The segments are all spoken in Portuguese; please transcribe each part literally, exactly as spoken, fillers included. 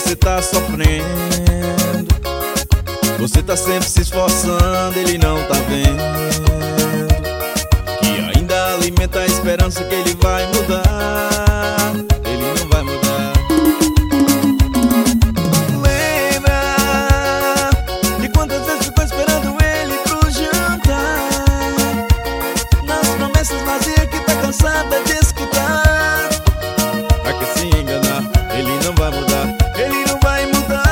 você tá sofrendo. Você tá sempre se esforçando, ele não tá vendo que ainda alimenta a esperança que ele vai mudar. Ele não vai mudar. Lembra de quantas vezes ficou esperando ele pro jantar, nas promessas vazias que tá cansada de escutar. Pra que se enganar, ele não vai mudar. Ele não vai mudar.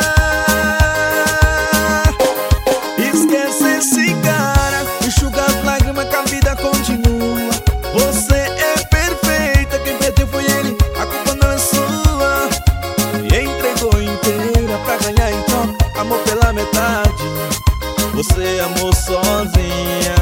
Esquece esse cara, enxuga as lágrimas que a vida continua. Você é perfeita, quem perdeu foi ele, a culpa não é sua. E entregou inteira pra ganhar em troca amor pela metade. Você amou sozinha.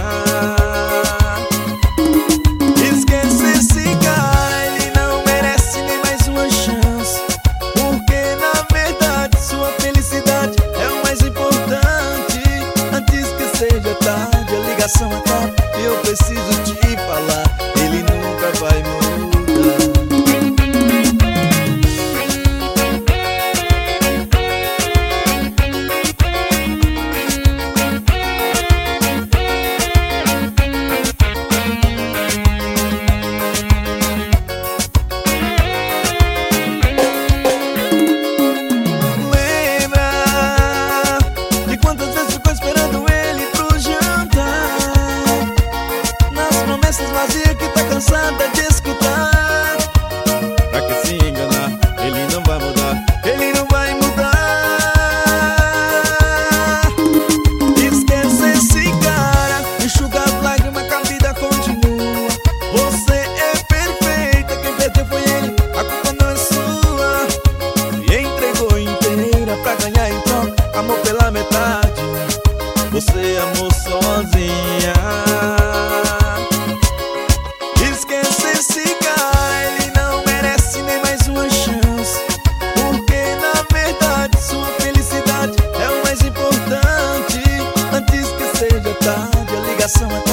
Esquece esse cara, ele não merece nem mais uma chance, porque na verdade sua felicidade é o mais importante. Antes que seja tarde, a ligação acaba e eu preciso te falar, ele nunca vai mudar. Vazia que tá cansada de escutar. Pra que se enganar, ele não vai mudar. Ele não vai mudar. Esquece esse cara, enxuga as lágrimas que a vida continua. Você é perfeita, quem perdeu foi ele, a culpa não é sua. E entregou inteira pra ganhar em troca amor pela metade. Você amou sozinha. Esquece esse cara, ele não merece nem mais uma chance, porque na verdade sua felicidade é o mais importante. Antes que seja tarde, a ligação é tarde.